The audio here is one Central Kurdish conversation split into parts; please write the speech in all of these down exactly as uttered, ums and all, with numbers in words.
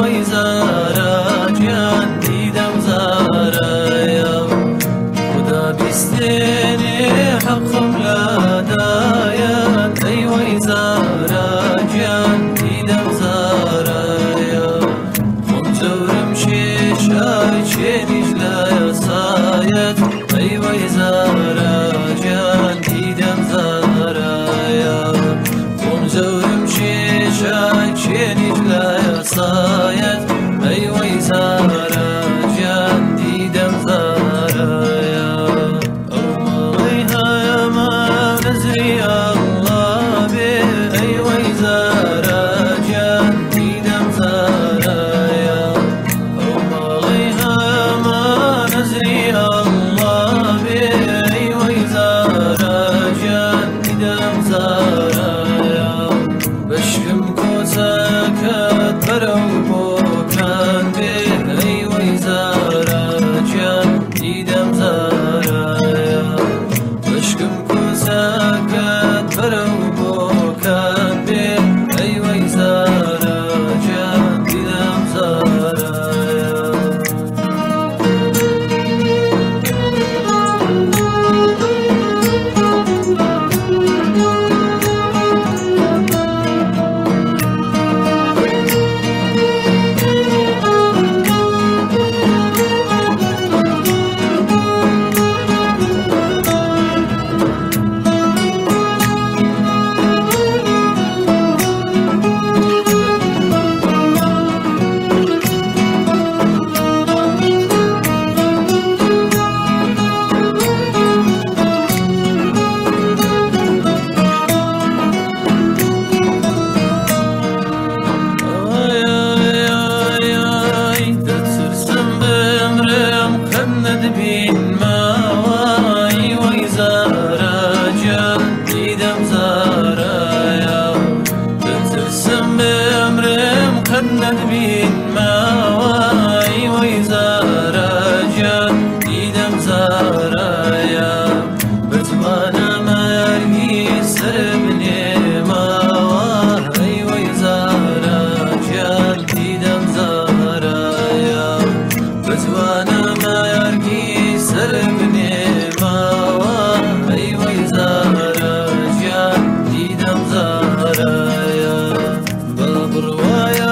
وەی زارە گیان دیدەم زارەیە خدا بیستێنێ حەقم لادایە ئەی وەی زارە گیان دیدەم زارەیە خۆم جەورم شێشای چێنیش لە یاسایەت ئەی وەی زارە گیان دیدەم زارەیە خۆم جەورم شێشای چێنیش لە یاسایەت ئەی وەی زارە گیان دیدەم زارەیە ئەو ماڵەی هەیەمە نەزری ئەڵڵا بێ ئەی وەی زارە گیان دیدەم زارەیە ئەو ماڵەی هەیەمە نەزری ئەڵڵا بێ ئەی وەی زارە گیان دیدەم زارەیە بەشکم کۆچەکەت بەرەو بۆکان بێ ئەی وەی زارە گیان دیدەم زارەیە بەشکم کۆچەکەت بەرەو بۆکان بێ ئەی وەی زارە گیان دیدەم زارەیە ندبین ماوای وەی زارە گیان دیدەم زارەیە بتوانە مەرگی سەر بنێ ماوە ئەی وەی زارە گیان دیدەم زارەیە بتوانە مەرگی سەر بنێ ماوە ئەی وەی زارە گیان دیدەم زارەیە بە بڕوایە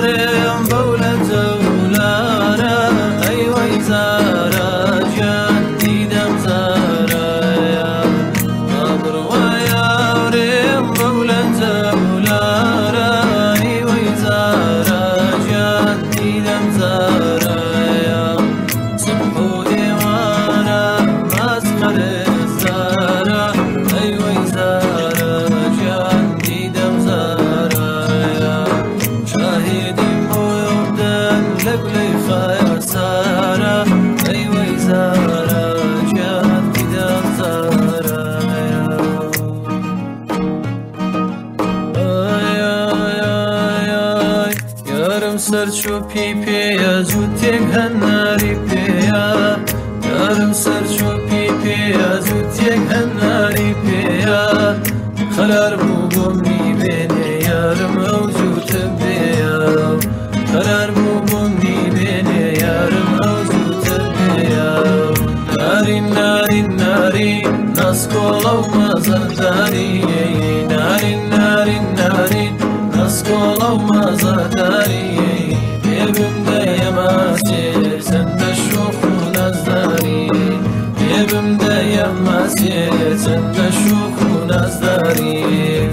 سەرچۆپی پێیە زوو تێک هەناری پێیە یارم سەرچۆپی پێیە زوو تێک هەناری پێیە خەرار بوو بۆم میبێنێ یارم ئەو زووتە بێیە خەرار بوو بۆم میبێنێ یارم ئەو زووتە بێیە نارین نارین نارین ناسکۆڵە و مەزەداری نارین نارین نارین ناسکۆڵە و مەزەداری بێبم دەیەماسێ چەندە شۆخ و نازداری بێبم دەیەماسێ چەندە شۆخ و نازداری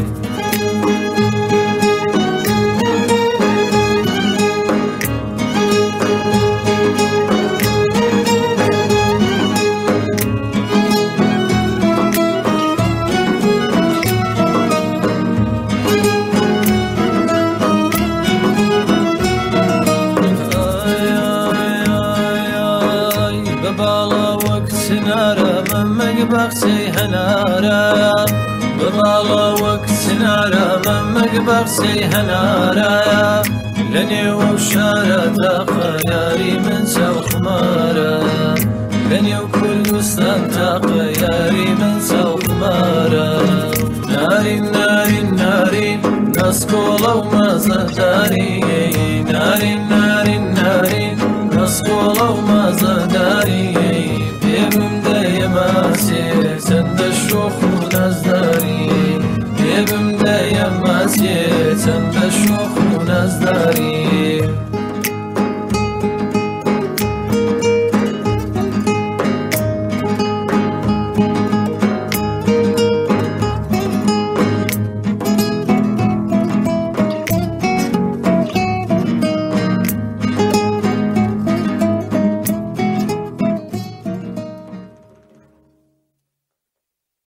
بەخشەی هەنارە بەباڵە وەک سنارە مەمەک بەخشەی هەنارە لە نێو شارە تاقە یاری من چاوخمارە لە نێو کوردستان تاقە یاری من چاوخمارە نارین نارین نارین ناسکۆڵە و مەزەداری دارين